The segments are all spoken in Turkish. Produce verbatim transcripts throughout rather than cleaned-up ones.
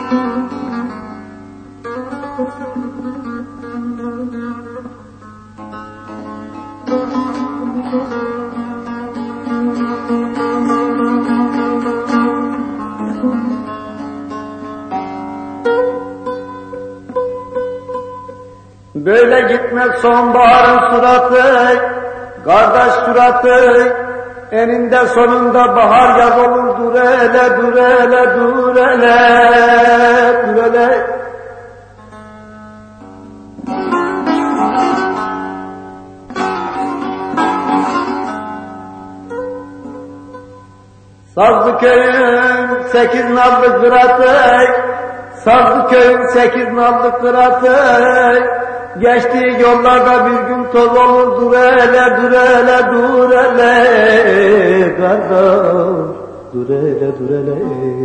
Böyle gitmez sonbaharın suratı, kardeş suratı, eninde sonunda bahar yaz olur, dur hele, dur hele, dur hele, dur hele. Sazlıköy'ün sekiz nallı kıratı, Sazlıköy'ün sekiz nallı kıratı, geçtiği yollarda bir gün toz olur, dur hele, dur hele, dur hele, kardeş, dur hele, dur hele.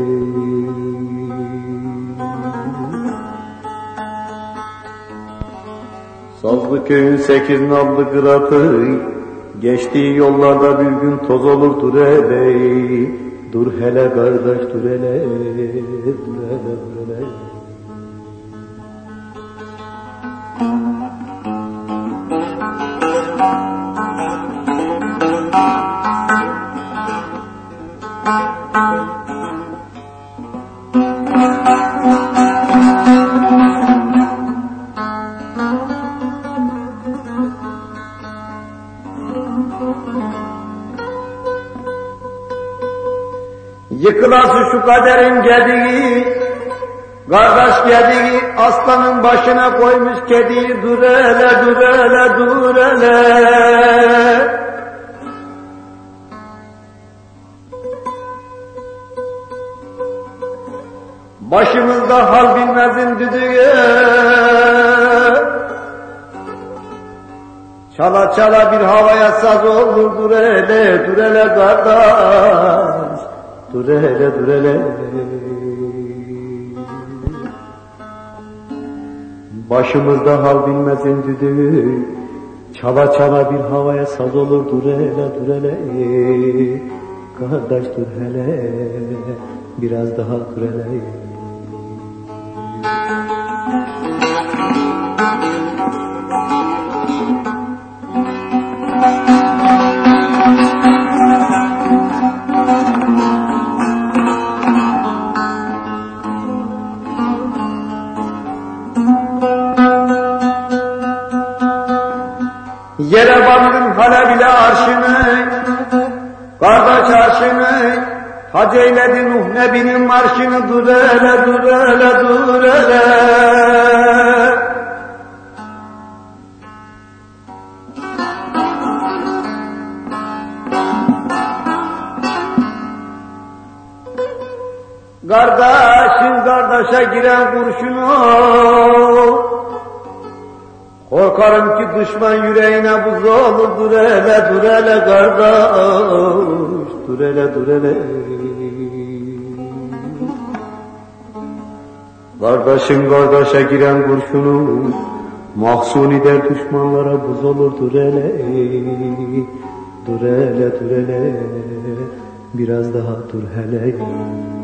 Sazlıköy'ün sekiz nallı kıratı, geçtiği yollarda bir gün toz olur, dur hele, dur hele kardeş, dur hele, dur hele, dur hele. Yıkılası şu kaderin gediği, kardeş gediği, aslanın başına koymuş kediyi, dur hele, dur hele, dur hele. Başımızda hal bilmezin düdüğü, çala çala bir havaya saz olur, dur hele, dur hele kardeş, dur hele, dur hele. Başımızda hal bilmezin düdüğü, çala çala bir havaya saz olur, dur hele, dur hele. Kardeş dur hele, biraz daha dur hele. Yere bandın hala bile arşını, kardeş arşını, hac eyledi Nuh Nebi'nin marşını, dur hele, dur hele, dur hele. Kardeşin kardeşe giren kurşunu, korkarım ki düşman yüreğine buz olur, dur hele, dur hele kardeş, dur hele, dur hele. Kardeşin kardeşe giren kurşunu, mahzun eder düşmanlara buz olur, dur hele, dur hele, dur hele, biraz daha dur hele.